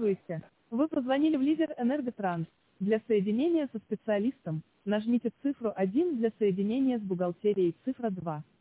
Здравствуйте. Вы позвонили в лидер Энерготранс. Для соединения со специалистом нажмите цифру 1, для соединения с бухгалтерией цифра 2.